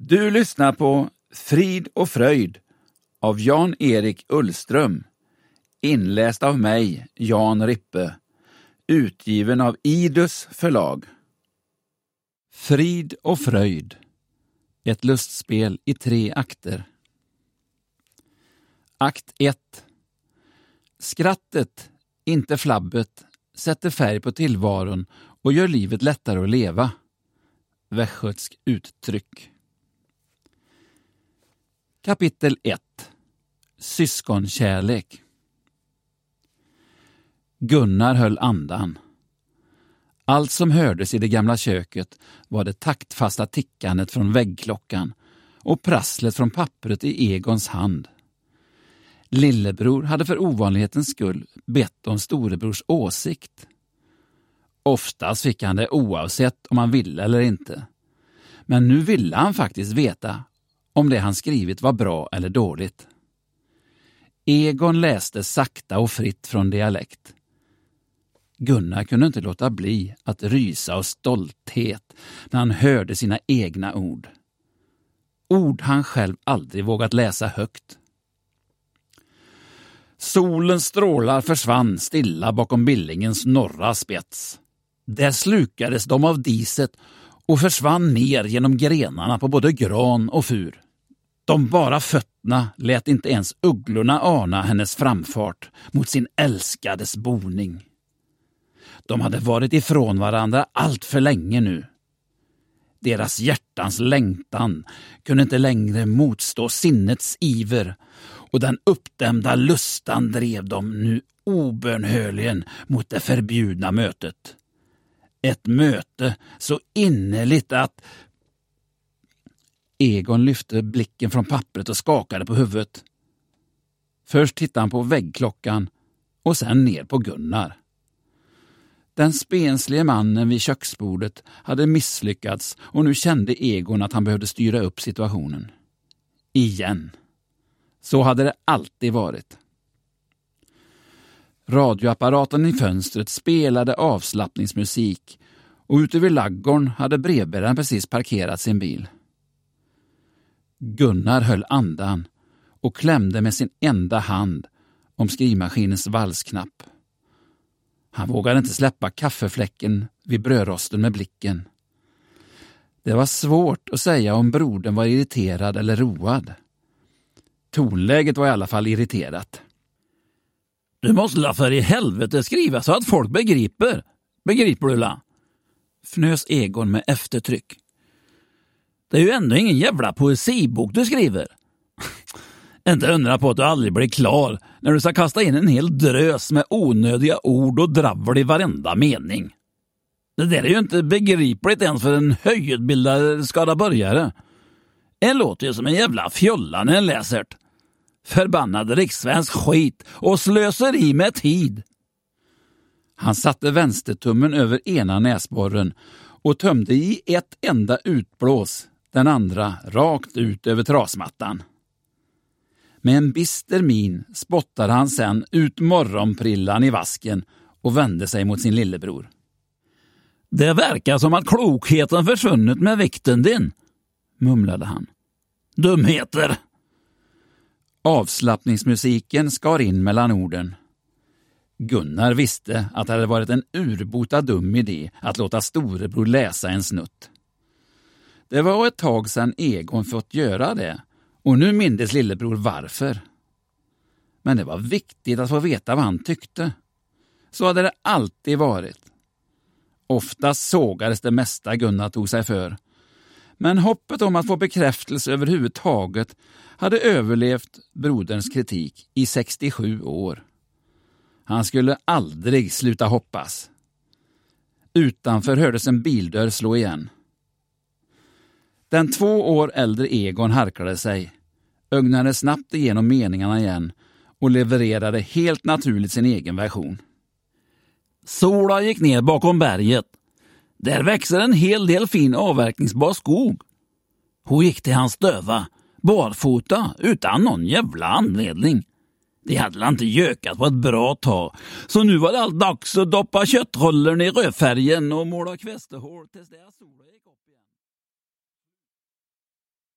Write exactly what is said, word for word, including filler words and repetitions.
Du lyssnar på Frid och fröjd av Jan-Erik Ullström, inläst av mig, Jan Rippe, utgiven av Idus förlag. Frid och fröjd, ett lustspel i tre akter. Akt ett. Skrattet, inte flabbet, sätter färg på tillvaron och gör livet lättare att leva. Västgötsk uttryck. Kapitel ett. Syskonkärlek. Gunnar höll andan. Allt som hördes i det gamla köket var det taktfasta tickandet från väggklockan och prasslet från pappret i Egons hand. Lillebror hade för ovanlighetens skull bett om storebrors åsikt. Oftast fick han det oavsett om han ville eller inte. Men nu ville han faktiskt veta om det han skrivit var bra eller dåligt. Egon läste sakta och fritt från dialekt. Gunnar kunde inte låta bli att rysa av stolthet när han hörde sina egna ord. Ord han själv aldrig vågat läsa högt. Solens strålar försvann stilla bakom Billingens norra spets. Där slukades de av diset och försvann ner genom grenarna på både gran och fur. De bara fötterna lät inte ens ugglorna ana hennes framfart mot sin älskades boning. De hade varit ifrån varandra allt för länge nu. Deras hjärtans längtan kunde inte längre motstå sinnets iver, och den uppdämda lustan drev dem nu obönhörligen mot det förbjudna mötet. Ett möte så innerligt att... Egon lyfte blicken från pappret och skakade på huvudet. Först tittade han på väggklockan och sen ner på Gunnar. Den spenslige mannen vid köksbordet hade misslyckats och nu kände Egon att han behövde styra upp situationen. Igen. Så hade det alltid varit. Radioapparaten i fönstret spelade avslappningsmusik och ute vid laggården hade brevbäraren precis parkerat sin bil. Gunnar höll andan och klämde med sin enda hand om skrivmaskinens valsknapp. Han vågade inte släppa kaffefläcken vid brödrosten med blicken. Det var svårt att säga om brodern var irriterad eller road. Tonläget var i alla fall irriterat. Du måste la för i helvete skriva så att folk begriper. Begriper du la? Fnös Egon med eftertryck. Det är ju ändå ingen jävla poesibok du skriver. Inte undra på att du aldrig blir klar när du ska kasta in en hel drös med onödiga ord och dravel i varenda mening. Det där är ju inte begripligt ens för en högutbildad skaraborgare. En låter ju som en jävla fjolla när en läser det. Förbannad rikssvensk skit och slöser i med tid. Han satte vänstertummen över ena näsborren och tömde i ett enda utblås, den andra rakt ut över trasmattan. Med en bister min spottade han sen ut morgonprillan i vasken och vände sig mot sin lillebror. Det verkar som att klokheten försvunnit med vikten din, mumlade han. Dumheter! Avslappningsmusiken skar in mellan orden. Gunnar visste att det hade varit en urbota dum idé att låta storebror läsa en snutt. Det var ett tag sedan Egon fått göra det, och nu mindes lillebror varför. Men det var viktigt att få veta vad han tyckte. Så hade det alltid varit. Oftast sågades det mesta Gunnar tog sig för. Men hoppet om att få bekräftelse överhuvudtaget hade överlevt broderns kritik i sextiosju år. Han skulle aldrig sluta hoppas. Utanför hördes en bildörr slå igen. Den två år äldre Egon harklade sig, ögnade snabbt igenom meningarna igen och levererade helt naturligt sin egen version. Sola gick ner bakom berget. Där växer en hel del fin avverkningsbar skog. Hon gick till hans döva, barfota, utan någon jävla anledning. Det hade inte gökat på ett bra tag, så nu var det allt dags att doppa köttrollen i rödfärgen och måla kvästehål tills det sola gick upp igen.